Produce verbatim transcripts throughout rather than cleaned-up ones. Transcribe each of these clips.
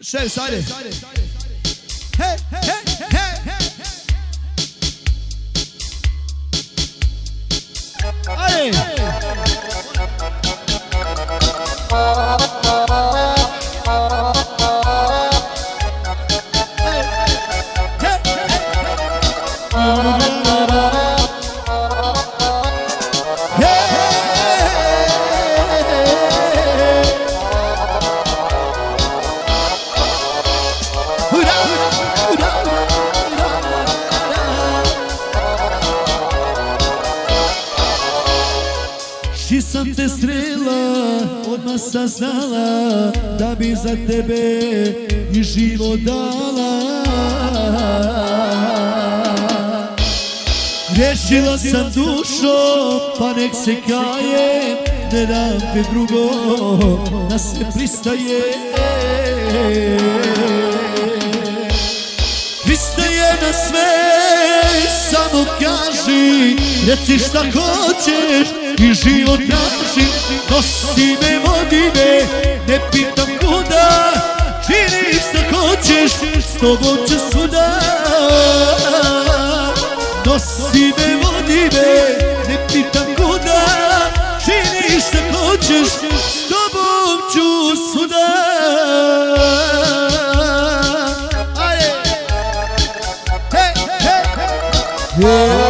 Šef, ajde. Hej, hej, hej. Ajde. Či sam te srela, odmah saznala da bi za tebe i život dala. Grešila sam dušo, pa nek se kajem, ne dam te drugo, da se pristaje. Pristaje na sve, samo kaži, reci šta hoćeš i život traži. Nosi me, vodi me, ne pitam kuda, čini šta hoćeš, s tobom ću svuda. Nosi me, vodi me, ne pitam kuda, čini šta hoćeš, s tobom ću svuda. Ajde! Hej, hej, hej!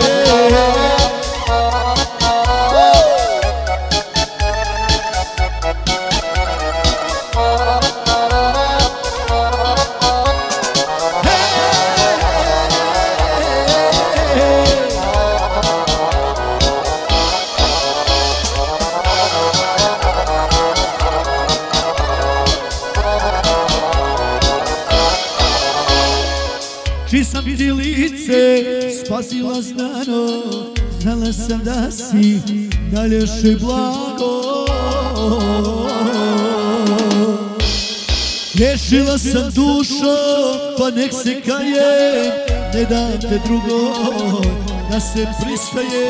Či sam ti lice spasila znano, znala sam da si najljepše blago. Grešila sam dušo, pa nek se kajem, ne dam te drugo, da se pristaje.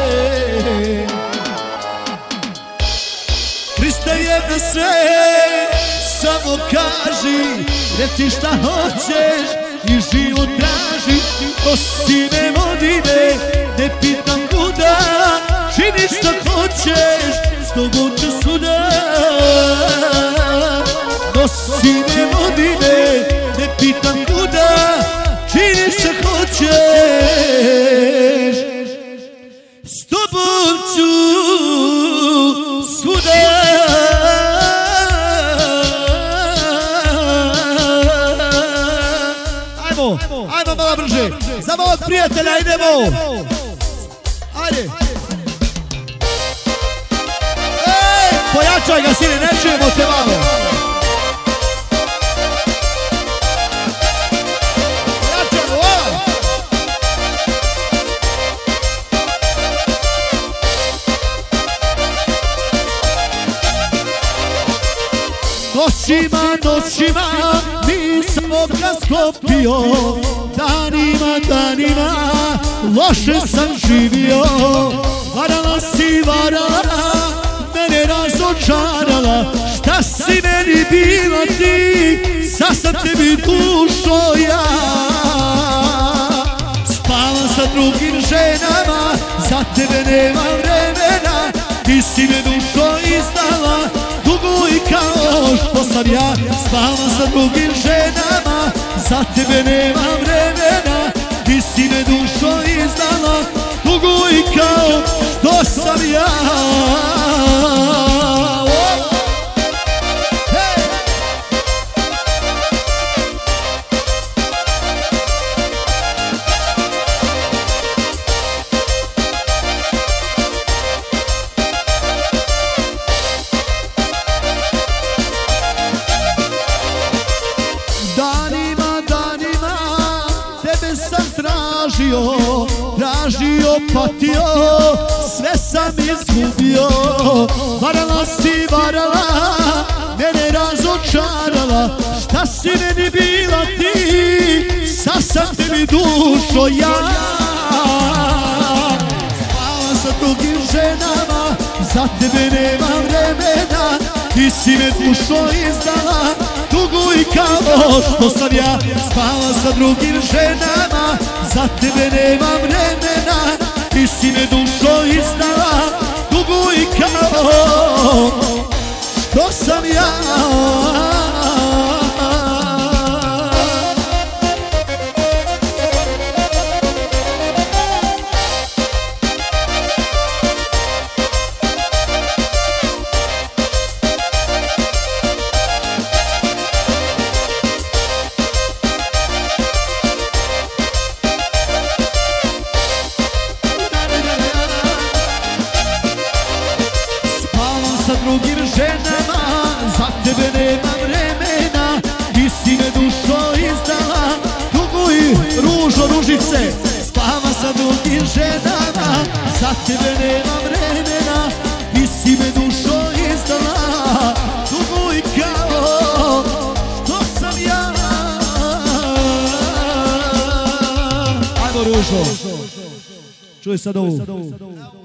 Pristaje na sve, samo kaži, reci šta hoćeš i život traži. Nosi me, vodi me, ne pitam kuda, čini šta hoćeš, s tobom ću svuda. Nosi me, vodi me, ne pitam kuda, čini šta hoćeš, s tobom ću svuda. Ajmo malo brže, za mojeg prijatelja idemo. Ajde. Ej, pojačaj ga sine, ne čujemo te malo. Pojačaj ga, o! Noćima, noćima, nisam oka sklopio, danima, danima, loše sam živio. Varala si, varala, mene razočarala, šta si meni bila ti, sad sam tebi dušo ja. Spala sa drugim ženama, za tebe nema vremena, ti si me dušo izdala, dugo i kao što sam ja. Spala sa drugim ženama, za tebe nema vremena, ti si me dušo izdala, dugo i kao što sam ja. Tražio, tražio, patio, sve sam izgubio. Varala si, varala, mene razočarala, šta si meni bila ti, sad sam tebi dušo ja. Spala sa drugim ženama, za tebe nema vremena, ti si me dušo izdala, tugu i kao što sam ja spala sa drugim ženama, za tebe nemam vremena, ti si me dušo izdala, tugu i kao što sam ja. Sa drugim ženama, za tebe nema vremena, ti si me dušo izdala, tugu i ružo ružice, spava sa drugim ženama, za tebe nema vremena, ti si me dušo izdala, tugu i kao što sam ja. Ajmo ružo, čuj sad ovu.